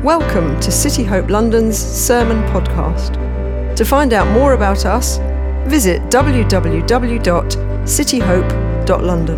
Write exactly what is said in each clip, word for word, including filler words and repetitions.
Welcome to City Hope London's Sermon Podcast. To find out more about us, visit w w w dot city hope dot london.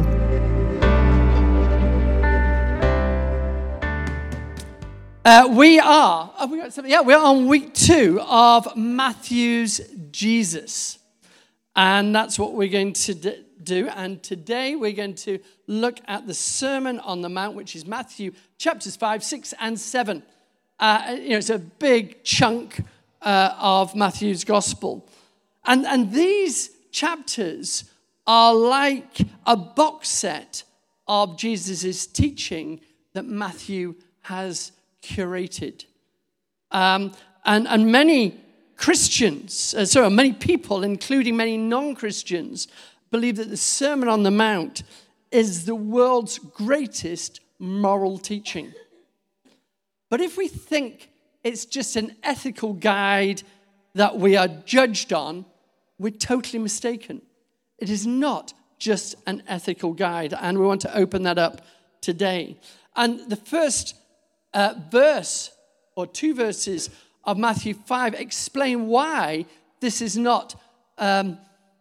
Uh, we are, have we got something? Yeah, we're on week two of Matthew's Jesus. And that's what we're going to d- do. And today we're going to look at the Sermon on the Mount, which is Matthew chapters five, six, and seven. Uh, you know, it's a big chunk uh, of Matthew's gospel. And, and these chapters are like a box set of Jesus' teaching that Matthew has curated. Um, and, and many Christians, uh, sorry, many people, including many non-Christians, believe that the Sermon on the Mount is the world's greatest moral teaching. But if we think it's just an ethical guide that we are judged on, we're totally mistaken. It is not just an ethical guide, and we want to open that up today. And the first uh, verse, or two verses of Matthew five, explain why this is not um,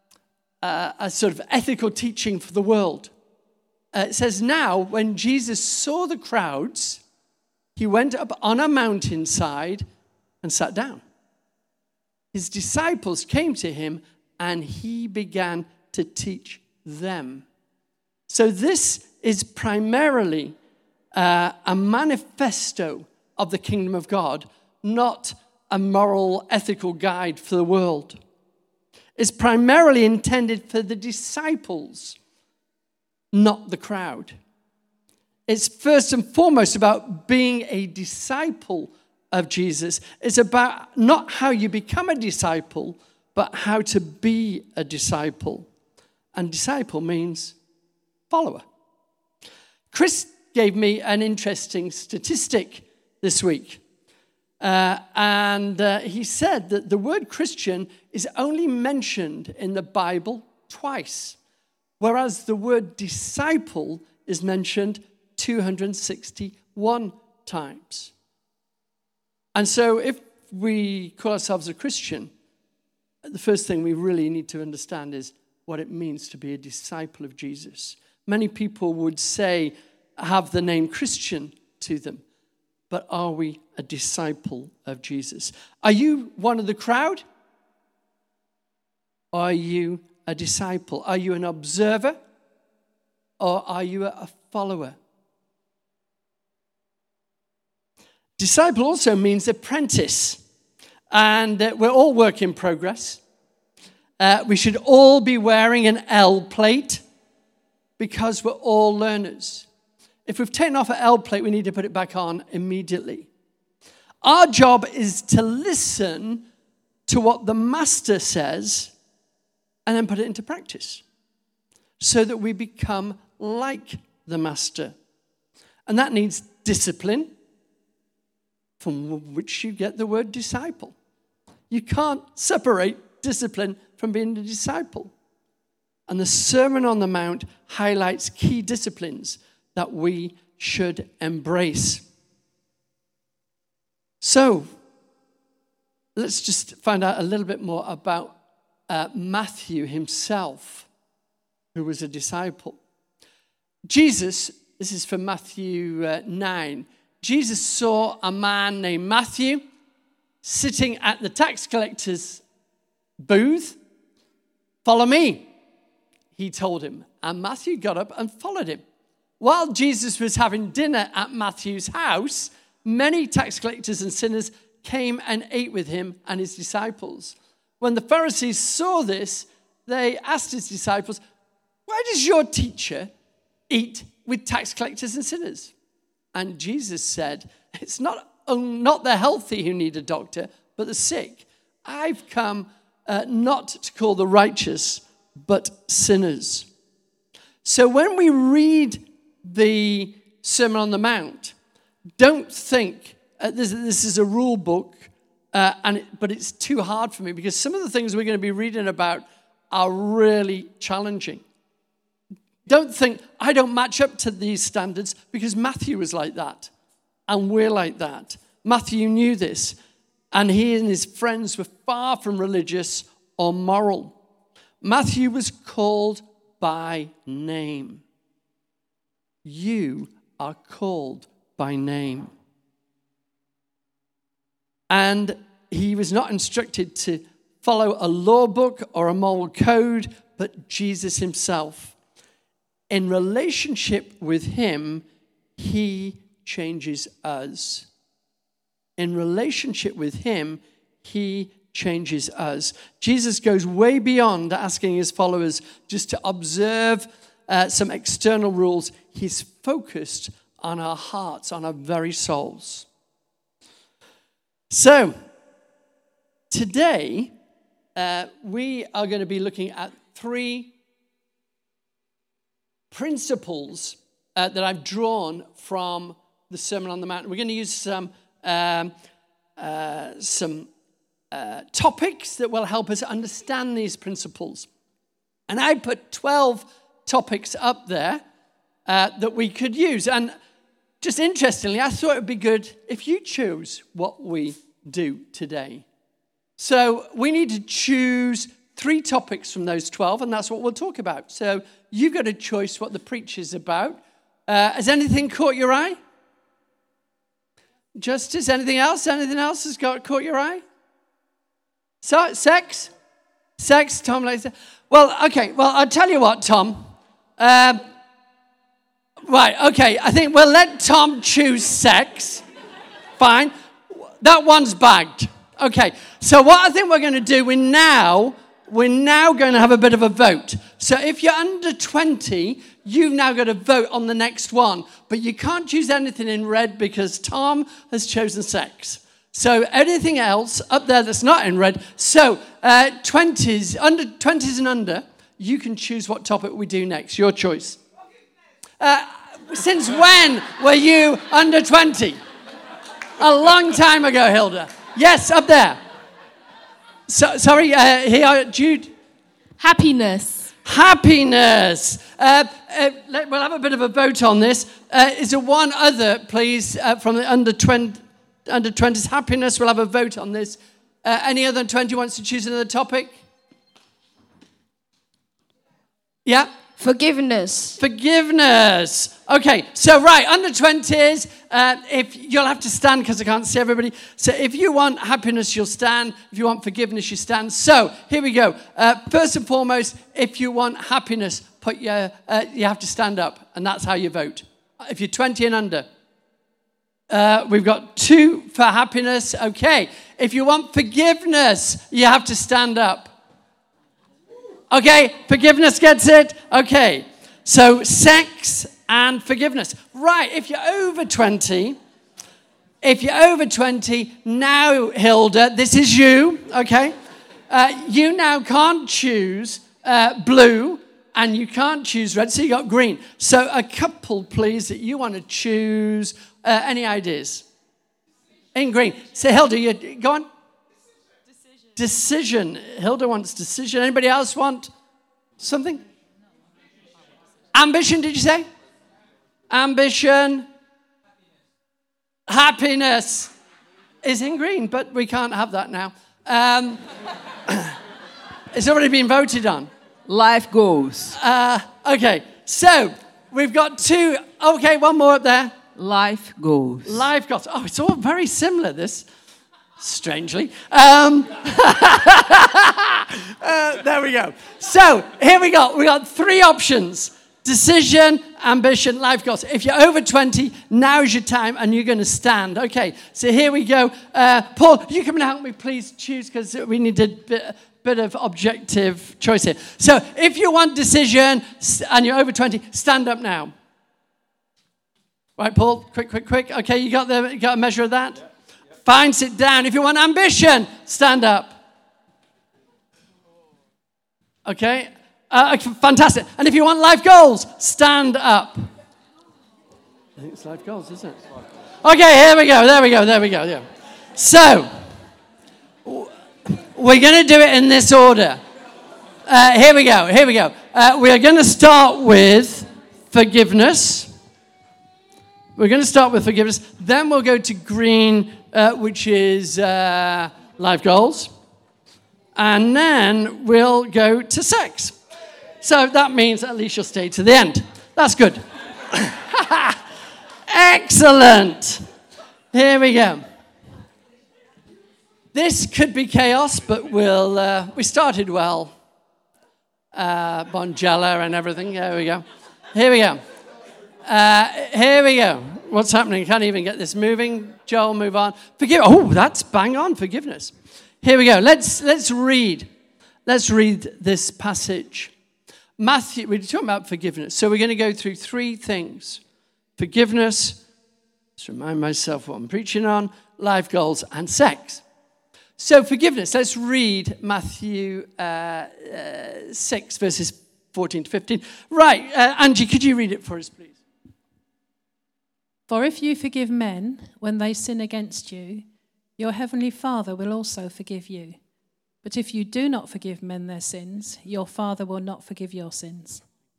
uh, a sort of ethical teaching for the world. Uh, it says, "Now, when Jesus saw the crowds, he went up on a mountainside and sat down. His disciples came to him, and he began to teach them." So this is primarily uh, a manifesto of the kingdom of God, not a moral, ethical guide for the world. It's primarily intended for the disciples, not the crowd. It's first and foremost about being a disciple of Jesus. It's about not how you become a disciple, but how to be a disciple. And disciple means follower. Chris gave me an interesting statistic this week. Uh, and uh, he said that the word Christian is only mentioned in the Bible twice, whereas the word disciple is mentioned two hundred sixty-one times. And so if we call ourselves a Christian, the first thing we really need to understand is what it means to be a disciple of Jesus. Many people would say, have the name Christian to them, but are we a disciple of Jesus? Are you one of the crowd? Or are you a disciple? Are you an observer? Or are you a follower? Disciple also means apprentice, and uh, we're all work in progress. Uh, we should all be wearing an L plate because we're all learners. If we've taken off an L plate, we need to put it back on immediately. Our job is to listen to what the master says and then put it into practice so that we become like the master. And that needs discipline, from which you get the word disciple. You can't separate discipline from being a disciple. And the Sermon on the Mount highlights key disciplines that we should embrace. So, let's just find out a little bit more about uh, Matthew himself, who was a disciple. Jesus, this is from Matthew uh, nine, Jesus saw a man named Matthew sitting at the tax collector's booth. "Follow me," he told him. And Matthew got up and followed him. While Jesus was having dinner at Matthew's house, many tax collectors and sinners came and ate with him and his disciples. When the Pharisees saw this, they asked his disciples, "Why does your teacher eat with tax collectors and sinners?" And Jesus said, "It's not, not the healthy who need a doctor, but the sick. I've come uh, not to call the righteous, but sinners." So when we read the Sermon on the Mount, don't think uh, this, this is a rule book, uh, and it, but it's too hard for me, because some of the things we're going to be reading about are really challenging. Don't think, I don't match up to these standards, because Matthew was like that, and we're like that. Matthew knew this, and he and his friends were far from religious or moral. Matthew was called by name. You are called by name. And he was not instructed to follow a law book or a moral code, but Jesus himself. In relationship with him, he changes us. In relationship with him, he changes us. Jesus goes way beyond asking his followers just to observe uh, some external rules. He's focused on our hearts, on our very souls. So, today, uh, we are going to be looking at three principles uh, that I've drawn from the Sermon on the Mount. We're going to use some um, uh, some uh, topics that will help us understand these principles. And I put twelve topics up there uh, that we could use. And just interestingly, I thought it would be good if you chose what we do today. So we need to choose three topics from those twelve, and that's what we'll talk about. So you've got a choice what the preach is about. Uh, has anything caught your eye? Justice, anything else? Anything else has got caught your eye? So, sex? Sex, Tom later. Well, okay, well, I'll tell you what, Tom. Um, right, okay, I think we'll let Tom choose sex. Fine. That one's bagged. Okay, so what I think we're going to do, we now, we're now going to have a bit of a vote. So if you're under twenty, you've now got to vote on the next one. But you can't choose anything in red because Tom has chosen sex. So anything else up there that's not in red. So uh, twenties, under twenties and under, you can choose what topic we do next. Your choice. Uh, since when were you under twenty? A long time ago, Hilda. Yes, up there. So, sorry, uh, here, Jude. Happiness. Happiness. Uh, uh, let, we'll have a bit of a vote on this. Uh, is there one other, please, uh, from the under twenty, under twenties? Happiness. We'll have a vote on this. Uh, any other twenty wants to choose another topic? Yeah? Forgiveness. Forgiveness. Okay, so right, under twenties, uh, if you'll have to stand because I can't see everybody. So if you want happiness, you'll stand. If you want forgiveness, you stand. So here we go. Uh, first and foremost, if you want happiness, put your, uh, you have to stand up, and that's how you vote. If you're twenty and under. Uh, we've got two for happiness. Okay, if you want forgiveness, you have to stand up. Okay, forgiveness gets it. Okay, so sex and forgiveness. Right, if you're over twenty, if you're over twenty, now, Hilda, this is you, okay? Uh, you now can't choose uh, blue and you can't choose red, so you got green. So a couple, please, that you want to choose. Uh, any ideas? In green. So Hilda, you go on. Decision. Hilda wants decision. Anybody else want something? Ambition, did you say? Ambition. Happiness is in green, but we can't have that now. Um, it's already been voted on. Life goals. Uh, okay, so we've got two. Okay, one more up there. Life goals. Life goals. Oh, it's all very similar, this. Strangely. Um, uh, there we go. So, here we go. We got three options. Decision, ambition, life goals. If you're over twenty, now's your time and you're going to stand. Okay, so here we go. Uh, Paul, you come and help me, please choose because we need a bit, bit of objective choice here. So, if you want decision and you're over twenty, stand up now. Right, Paul? Quick, quick, quick. Okay, you got, the, you got a measure of that? Yeah. Fine, sit down. If you want ambition, stand up. Okay, uh, fantastic. And if you want life goals, stand up. I think it's life goals, isn't it? Okay, here we go, there we go, there we go. Yeah. So, we're going to do it in this order. Uh, here we go, here we go. Uh, we are going to start with forgiveness. We're going to start with forgiveness. Then we'll go to green uh, which is uh, life goals. And then we'll go to sex. So that means at least you'll stay to the end. That's good. Excellent. Here we go. This could be chaos, but we'll, uh, we started well. Uh, Bonjela and everything. There we go. Here we go. Uh, here we go. What's happening? Can't even get this moving. Joel, move on. Forgive. Oh, that's bang on. Forgiveness. Here we go. Let's let's read. Let's read this passage. Matthew. We're talking about forgiveness, so we're going to go through three things: forgiveness. Let's remind myself what I'm preaching on: life goals and sex. So forgiveness. Let's read Matthew uh, uh, six verses fourteen to fifteen. Right, uh, Angie, could you read it for us, please? For if you forgive men when they sin against you, your heavenly Father will also forgive you. But if you do not forgive men their sins, your Father will not forgive your sins.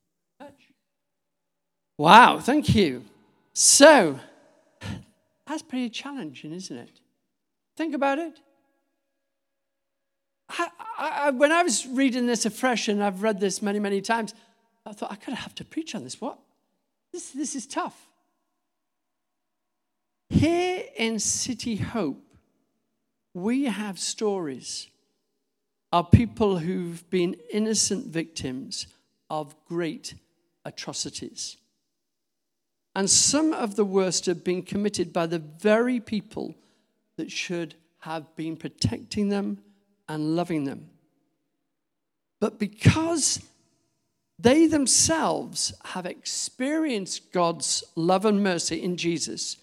Wow, thank you. So, that's pretty challenging, isn't it? Think about it. I, I, when I was reading this afresh, and I've read this many, many times, I thought, I could have to preach on this. What? This, this is tough. Here in City Hope, we have stories of people who've been innocent victims of great atrocities. And some of the worst have been committed by the very people that should have been protecting them and loving them. But because they themselves have experienced God's love and mercy in Jesus,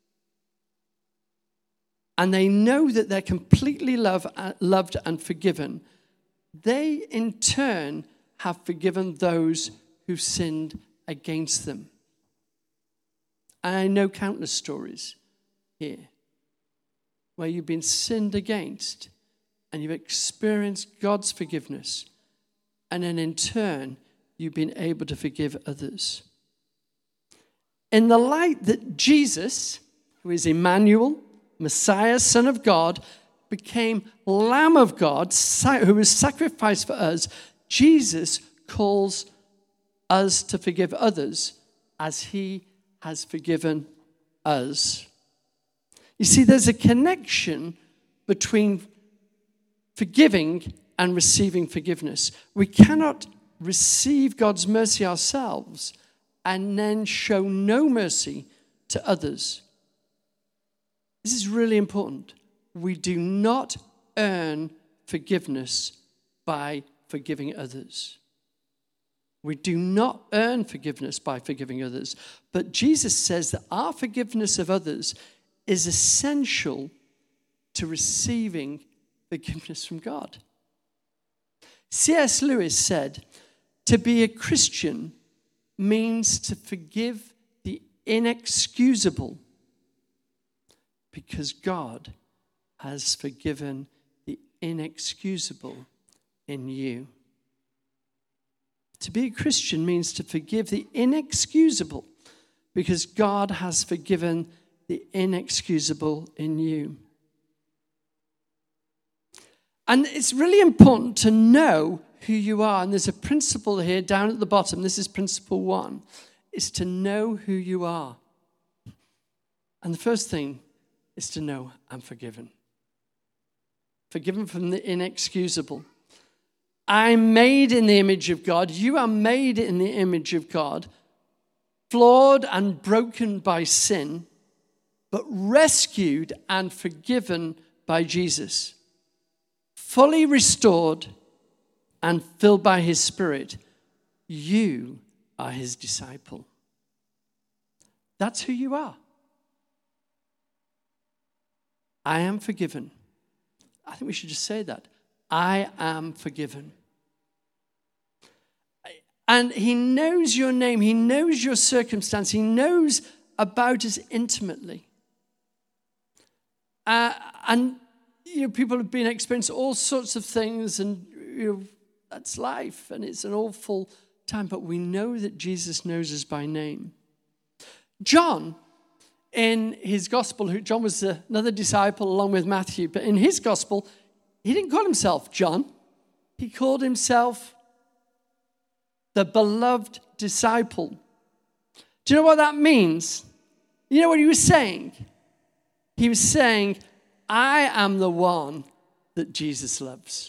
and they know that they're completely love, uh, loved and forgiven, they in turn have forgiven those who sinned against them. And I know countless stories here where you've been sinned against and you've experienced God's forgiveness, and then in turn you've been able to forgive others. In the light that Jesus, who is Emmanuel, Messiah, Son of God, became Lamb of God, who was sacrificed for us, Jesus calls us to forgive others as he has forgiven us. You see, there's a connection between forgiving and receiving forgiveness. We cannot receive God's mercy ourselves and then show no mercy to others. This is really important. We do not earn forgiveness by forgiving others. We do not earn forgiveness by forgiving others. But Jesus says that our forgiveness of others is essential to receiving forgiveness from God. C S Lewis said, to be a Christian means to forgive the inexcusable, because God has forgiven the inexcusable in you. To be a Christian means to forgive the inexcusable, because God has forgiven the inexcusable in you. And it's really important to know who you are. And there's a principle here down at the bottom. This is principle one, is to know who you are. And the first thing is to know I'm forgiven. Forgiven from the inexcusable. I'm made in the image of God. You are made in the image of God, flawed and broken by sin, but rescued and forgiven by Jesus. Fully restored and filled by his Spirit. You are his disciple. That's who you are. I am forgiven. I think we should just say that. I am forgiven. And he knows your name. He knows your circumstance. He knows about us intimately. Uh, and you know, people have been experiencing all sorts of things, and you know, that's life, and it's an awful time. But we know that Jesus knows us by name. John, in his gospel, who John was another disciple along with Matthew, but in his gospel, he didn't call himself John. He called himself the beloved disciple. Do you know what that means? You know what he was saying? He was saying, I am the one that Jesus loves.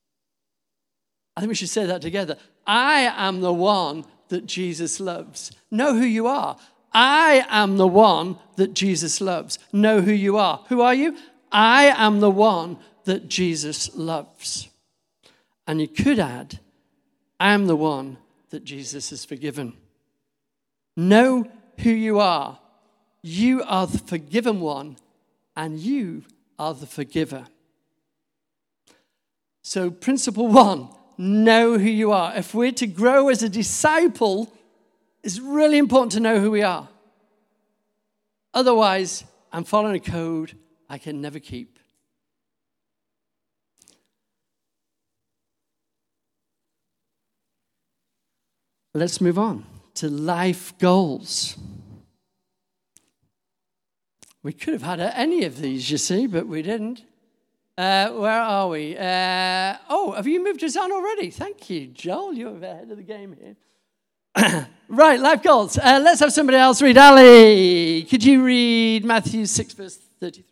I think we should say that together. I am the one that Jesus loves. Know who you are. I am the one that Jesus loves. Know who you are. Who are you? I am the one that Jesus loves. And you could add, I am the one that Jesus has forgiven. Know who you are. You are the forgiven one, and you are the forgiver. So principle one, know who you are. If we're to grow as a disciple, it's really important to know who we are. Otherwise, I'm following a code I can never keep. Let's move on to life goals. We could have had any of these, you see, but we didn't. Uh, where are we? Uh, oh, have you moved us on already? Thank you, Joel. You're ahead of the game here. Right, life goals. Uh, let's have somebody else read. Ali, could you read Matthew six, verse thirty-three?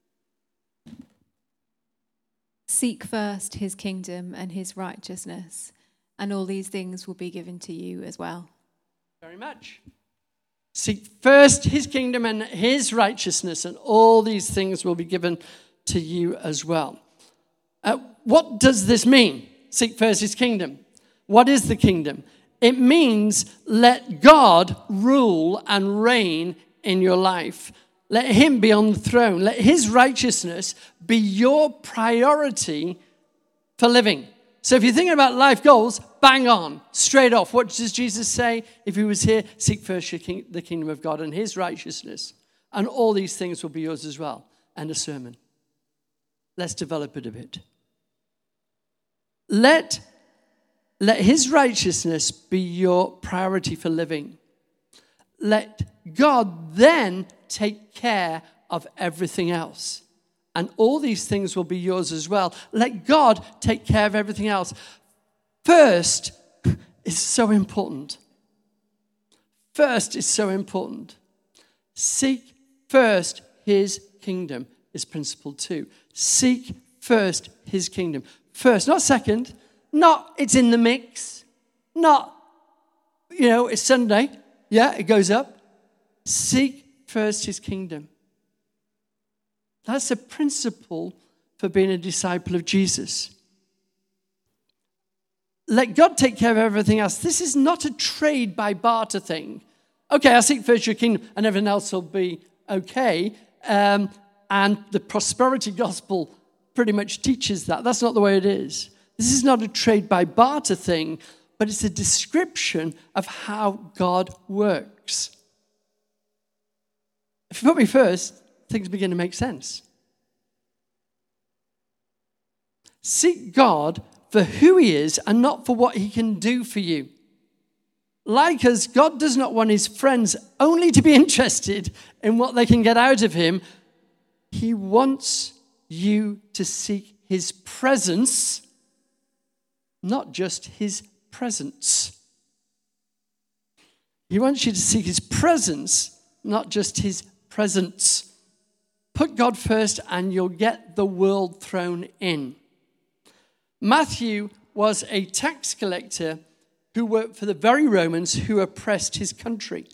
Seek first his kingdom and his righteousness, and all these things will be given to you as well. Very much. Seek first his kingdom and his righteousness, and all these things will be given to you as well. Uh, what does this mean? Seek first his kingdom. What is the kingdom? It means let God rule and reign in your life. Let him be on the throne. Let his righteousness be your priority for living. So if you're thinking about life goals, bang on, straight off. What does Jesus say? If he was here, seek first the kingdom of God and his righteousness, and all these things will be yours as well. And a sermon. Let's develop it a bit. Let, let his righteousness be your priority for living. Let God then take care of everything else. And all these things will be yours as well. Let God take care of everything else. First is so important. First is so important. Seek first his kingdom is principle two. Seek first his kingdom. First, not second. Not it's in the mix. Not, you know, it's Sunday. Yeah, it goes up. Seek first his kingdom. That's a principle for being a disciple of Jesus. Let God take care of everything else. This is not a trade by barter thing. Okay, I'll seek first your kingdom and everything else will be okay. Um, and the prosperity gospel pretty much teaches that. That's not the way it is. This is not a trade by barter thing, but it's a description of how God works. If you put me first, things begin to make sense. Seek God for who he is and not for what he can do for you. Like us, God does not want his friends only to be interested in what they can get out of him. He wants you to seek his presence, not just his presence. He wants you to seek his presence, not just his presence. Put God first and you'll get the world thrown in. Matthew was a tax collector who worked for the very Romans who oppressed his country.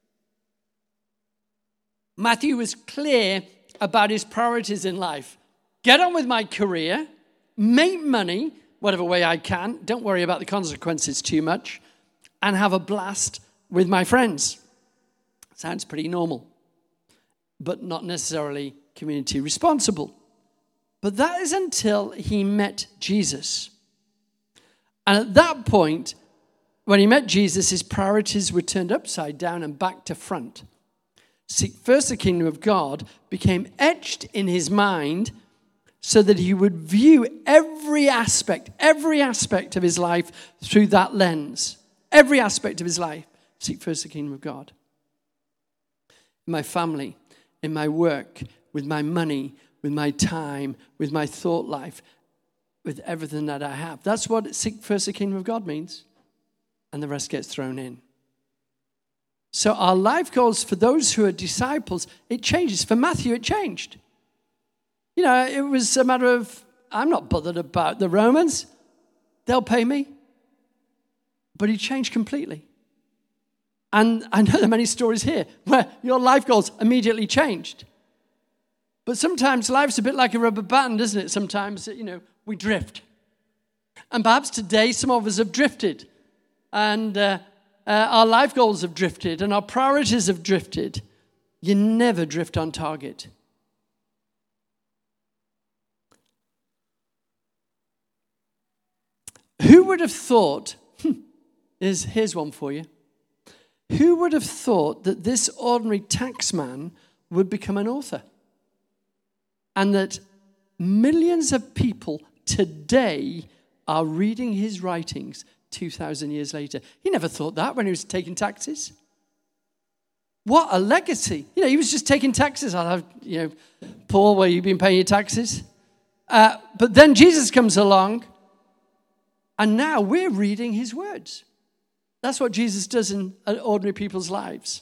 Matthew was clear about his priorities in life. Get on with my career, make money, whatever way I can, don't worry about the consequences too much, and have a blast with my friends. Sounds pretty normal, but not necessarily community responsible. But that is until he met Jesus. And at that point, when he met Jesus, his priorities were turned upside down and back to front. Seek first the kingdom of God became etched in his mind so that he would view every aspect, every aspect of his life through that lens. Every aspect of his life. Seek first the kingdom of God. In my family, in my work, with my money, with my time, with my thought life, with everything that I have. That's what seek first the kingdom of God means. And the rest gets thrown in. So our life goals for those who are disciples, it changes. For Matthew, it changed. You know, it was a matter of, I'm not bothered about the Romans. They'll pay me. But he changed completely. And I know there are many stories here where your life goals immediately changed. But sometimes life's a bit like a rubber band, isn't it? Sometimes, you know, we drift. And perhaps today some of us have drifted. And uh, uh, our life goals have drifted. And our priorities have drifted. You never drift on target. Who would have thought, is here's one for you. Who would have thought that this ordinary taxman would become an author? And that millions of people today are reading his writings two thousand years later. He never thought that when he was taking taxes. What a legacy. You know, he was just taking taxes. I have, you know, Paul, where you've been paying your taxes. Uh, but then Jesus comes along, and now we're reading his words. That's what Jesus does in ordinary people's lives.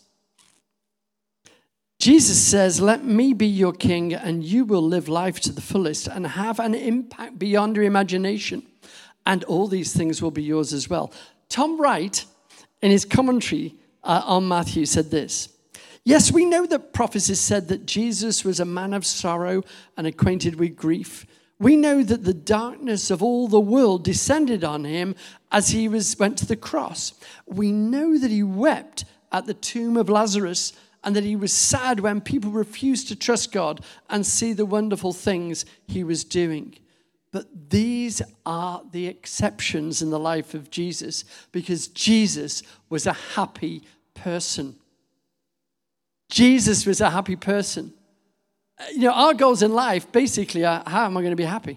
Jesus says, let me be your king and you will live life to the fullest and have an impact beyond your imagination. And all these things will be yours as well. Tom Wright, in his commentary uh, on Matthew, said this. Yes, we know that prophecies said that Jesus was a man of sorrow and acquainted with grief. We know that the darkness of all the world descended on him as he was went to the cross. We know that he wept at the tomb of Lazarus and that he was sad when people refused to trust God and see the wonderful things he was doing. But these are the exceptions in the life of Jesus because Jesus was a happy person. Jesus was a happy person. You know, our goals in life basically are, how am I going to be happy?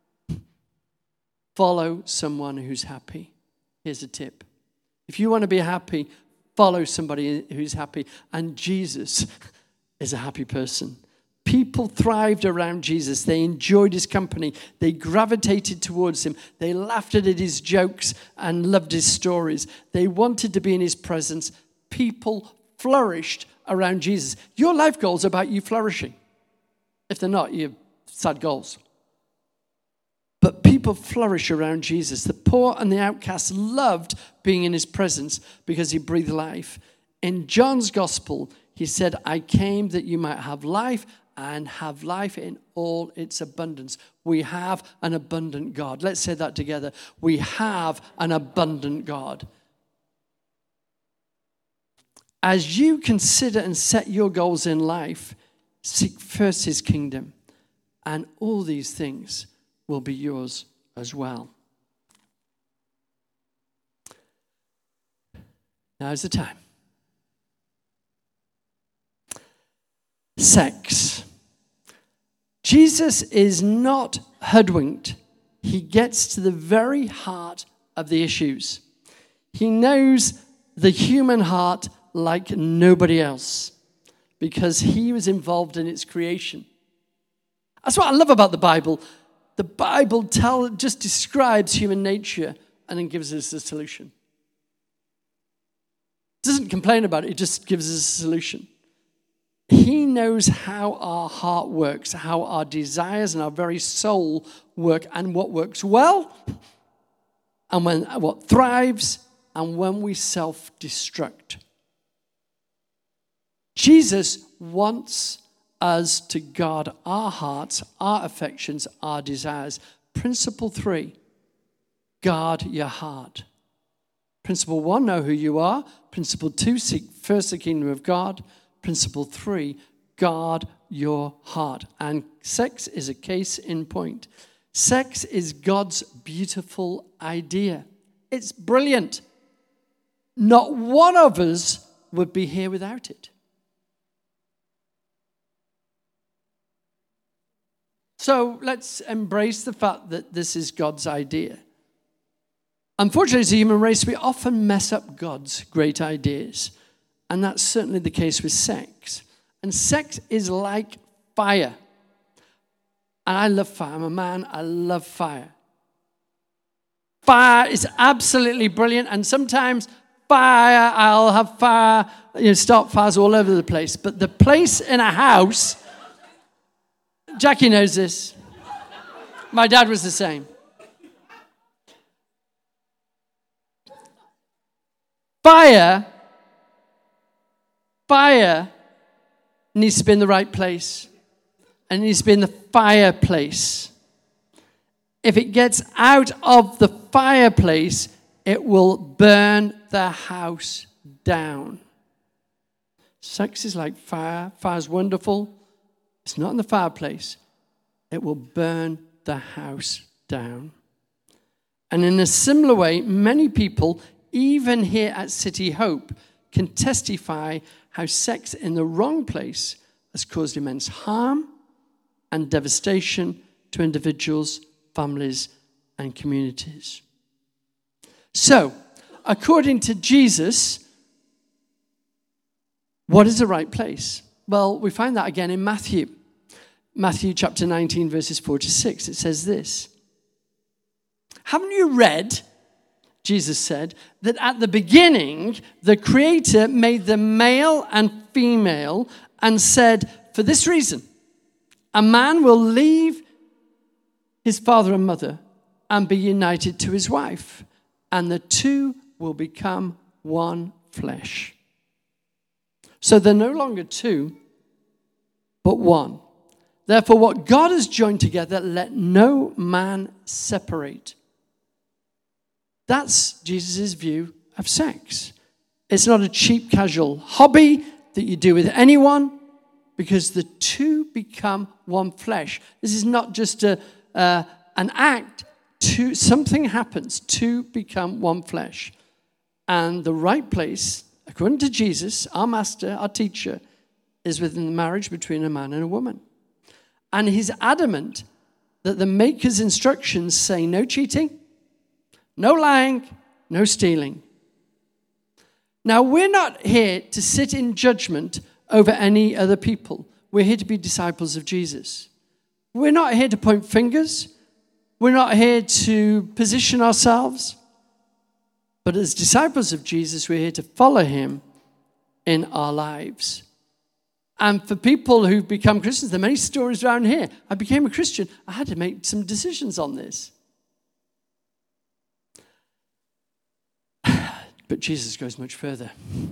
Follow someone who's happy. Here's a tip. If you want to be happy, follow somebody who's happy. And Jesus is a happy person. People thrived around Jesus. They enjoyed his company. They gravitated towards him. They laughed at his jokes and loved his stories. They wanted to be in his presence. People flourished around Jesus. Your life goal is about you flourishing. If they're not, you have sad goals. But people flourish around Jesus. The poor and the outcast loved being in his presence because he breathed life. In John's gospel, he said, I came that you might have life and have life in all its abundance. We have an abundant God. Let's say that together. We have an abundant God. As you consider and set your goals in life, seek first his kingdom, and all these things will be yours as well. Now's the time. Sex. Jesus is not hoodwinked. He gets to the very heart of the issues. He knows the human heart like nobody else, because he was involved in its creation. That's what I love about the Bible. The Bible tell, just describes human nature and then gives us a solution. It doesn't complain about it, it just gives us a solution. He knows how our heart works, how our desires and our very soul work, and what works well, and when what thrives, and when we self-destruct. Jesus wants us to guard our hearts, our affections, our desires. Principle three, guard your heart. Principle one, know who you are. Principle two, seek first the kingdom of God. Principle three, guard your heart. And sex is a case in point. Sex is God's beautiful idea. It's brilliant. Not one of us would be here without it. So let's embrace the fact that this is God's idea. Unfortunately, as a human race, we often mess up God's great ideas. And that's certainly the case with sex. And sex is like fire. And I love fire. I'm a man. I love fire. Fire is absolutely brilliant. And sometimes fire, I'll have fire, you know, start fires all over the place. But the place in a house, Jackie knows this. My dad was the same. Fire, fire needs to be in the right place. And it needs to be in the fireplace. If it gets out of the fireplace, it will burn the house down. Sex is like fire. Fire is wonderful. It's not in the fireplace. It will burn the house down. And in a similar way, many people, even here at City Hope, can testify how sex in the wrong place has caused immense harm and devastation to individuals, families, and communities. So, according to Jesus, what is the right place? Well, we find that again in Matthew. Matthew chapter nineteen, verses four to six. It says this. Haven't you read, Jesus said, that at the beginning, the Creator made them male and female and said, for this reason, a man will leave his father and mother and be united to his wife, and the two will become one flesh. So they're no longer two, but one. Therefore, what God has joined together, let no man separate. That's Jesus' view of sex. It's not a cheap, casual hobby that you do with anyone, because the two become one flesh. This is not just a, uh, an act. Two, something happens. Two become one flesh. And the right place, according to Jesus, our master, our teacher, is within the marriage between a man and a woman. And he's adamant that the Maker's instructions say no cheating, no lying, no stealing. Now, we're not here to sit in judgment over any other people. We're here to be disciples of Jesus. We're not here to point fingers. We're not here to position ourselves. But as disciples of Jesus, we're here to follow him in our lives. And for people who've become Christians, there are many stories around here. I became a Christian. I had to make some decisions on this. But Jesus goes much further.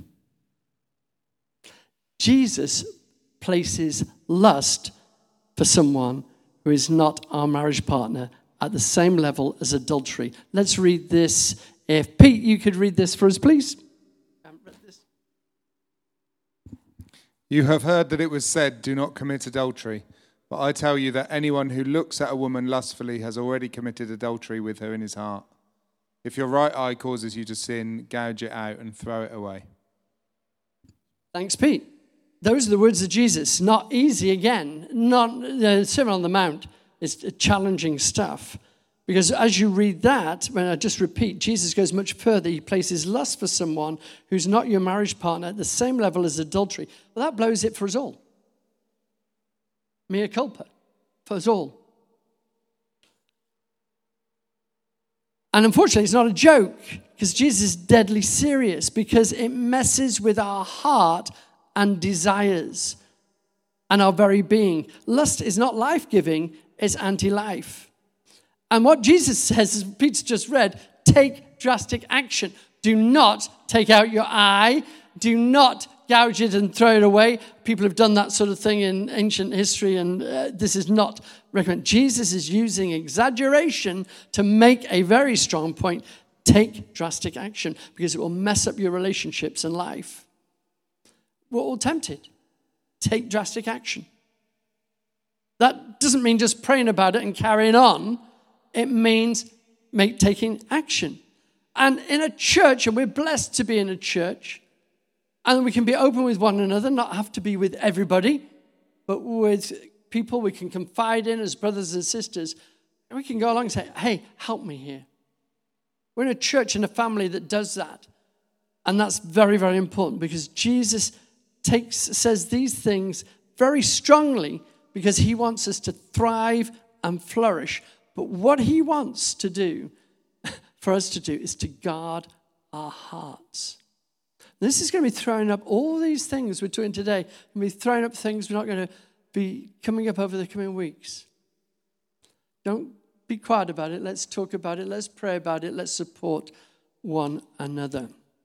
Jesus places lust for someone who is not our marriage partner at the same level as adultery. Let's read this. If Pete, you could read this for us, please. You have heard that it was said, do not commit adultery. But I tell you that anyone who looks at a woman lustfully has already committed adultery with her in his heart. If your right eye causes you to sin, gouge it out and throw it away. Thanks, Pete. Those are the words of Jesus. Not easy again. Not the Sermon on the Mount is challenging stuff. Because as you read that, when I just repeat, Jesus goes much further. He places lust for someone who's not your marriage partner at the same level as adultery. Well, that blows it for us all. Mea culpa for us all. And unfortunately, it's not a joke, because Jesus is deadly serious, because it messes with our heart and desires and our very being. Lust is not life-giving, it's anti-life. And what Jesus says, as Pete's just read, take drastic action. Do not take out your eye. Do not gouge it and throw it away. People have done that sort of thing in ancient history, and uh, this is not recommended. Jesus is using exaggeration to make a very strong point. Take drastic action, because it will mess up your relationships and life. We're all tempted. Take drastic action. That doesn't mean just praying about it and carrying on. It means make taking action. And in a church, and we're blessed to be in a church, and we can be open with one another, not have to be with everybody, but with people we can confide in as brothers and sisters, and we can go along and say, hey, help me here. We're in a church and a family that does that. And that's very, very important, because Jesus takes says these things very strongly because he wants us to thrive and flourish. But what he wants to do, for us to do, is to guard our hearts. This is going to be throwing up all these things we're doing today. We're going to be throwing up things we're not going to be coming up over the coming weeks. Don't be quiet about it. Let's talk about it. Let's pray about it. Let's support one another.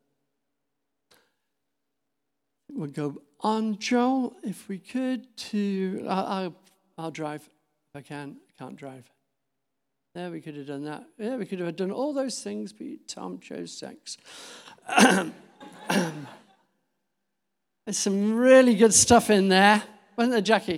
We'll go on, Joel, if we could, to... I'll, I'll, I'll drive if I can. I can't drive. There, we could have done that. Yeah, we could have done all those things, but Tom chose sex. There's some really good stuff in there. Wasn't there, Jackie?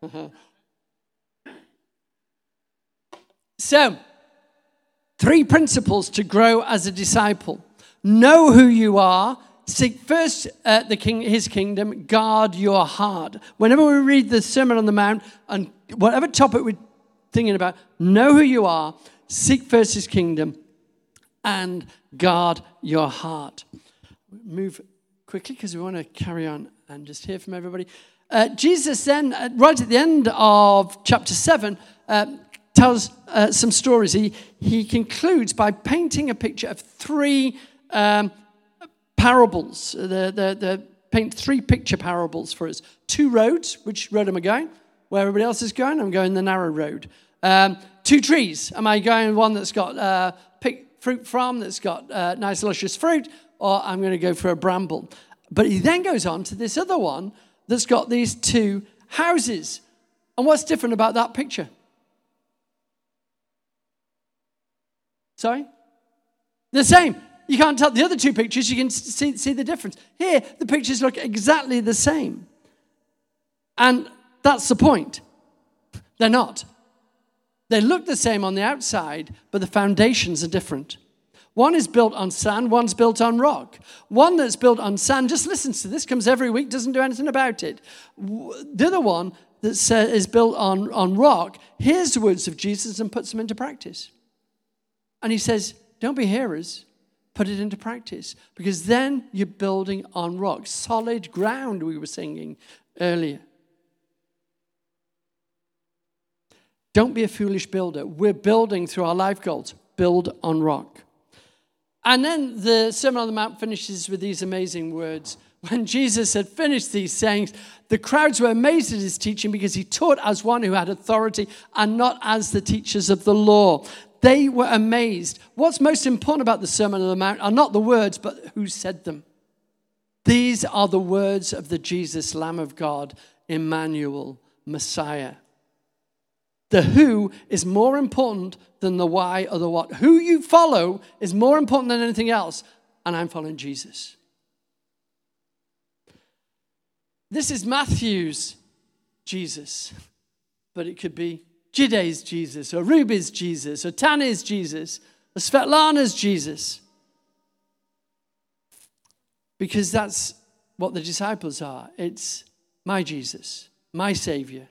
So, three principles to grow as a disciple. Know who you are. Seek first uh, the king, his kingdom. Guard your heart. Whenever we read the Sermon on the Mount, and whatever topic we're thinking about, know who you are. Seek first his kingdom. And guard your heart. Move quickly because we want to carry on and just hear from everybody. Uh, Jesus then, uh, right at the end of chapter seven, uh, tells uh, some stories. He, he concludes by painting a picture of three um, parables. The, the, the paint three picture parables for us. Two roads, which road am I going? Where everybody else is going? I'm going the narrow road. Um, two trees. Am I going one that's got a uh, fruit from, that's got uh, nice luscious fruit, or I'm going to go for a bramble? But he then goes on to this other one that's got these two houses. And what's different about that picture? Sorry? The same. You can't tell the other two pictures, you can see, see the difference. Here, the pictures look exactly the same. And that's the point. They're not. They look the same on the outside, but the foundations are different. One is built on sand, one's built on rock. One that's built on sand just listens to this, comes every week, doesn't do anything about it. The other one that is built on, on rock hears the words of Jesus and puts them into practice. And he says, don't be hearers, put it into practice. Because then you're building on rock, solid ground, we were singing earlier. Don't be a foolish builder. We're building through our life goals. Build on rock. And then the Sermon on the Mount finishes with these amazing words. When Jesus had finished these sayings, the crowds were amazed at his teaching because he taught as one who had authority and not as the teachers of the law. They were amazed. What's most important about the Sermon on the Mount are not the words, but who said them. These are the words of the Jesus, Lamb of God, Emmanuel, Messiah. The who is more important than the why or the what. Who you follow is more important than anything else. And I'm following Jesus. This is Matthew's Jesus. But it could be Jide's Jesus, or Ruby's Jesus, or Tani's Jesus, or Svetlana's Jesus. Because that's what the disciples are. It's my Jesus, my Savior.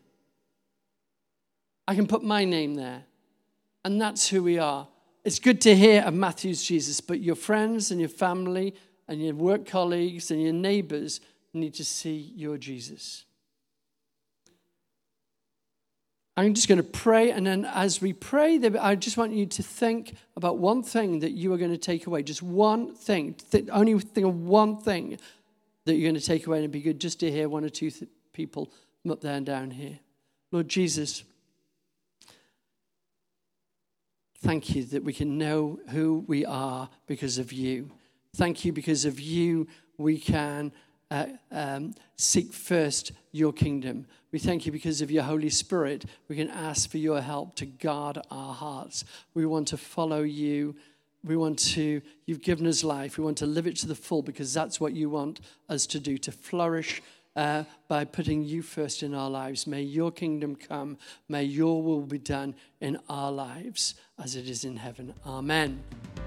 I can put my name there. And that's who we are. It's good to hear of Matthew's Jesus, but your friends and your family and your work colleagues and your neighbors need to see your Jesus. I'm just going to pray, and then as we pray, I just want you to think about one thing that you are going to take away. Just one thing. Th- only think of one thing that you're going to take away, and it'd be good just to hear one or two th- people from up there and down here. Lord Jesus, thank you that we can know who we are because of you. Thank you because of you we can uh, um, seek first your kingdom. We thank you because of your Holy Spirit. We can ask for your help to guard our hearts. We want to follow you. We want to, you've given us life. We want to live it to the full because that's what you want us to do, to flourish uh, by putting you first in our lives. May your kingdom come. May your will be done in our lives as it is in heaven. Amen.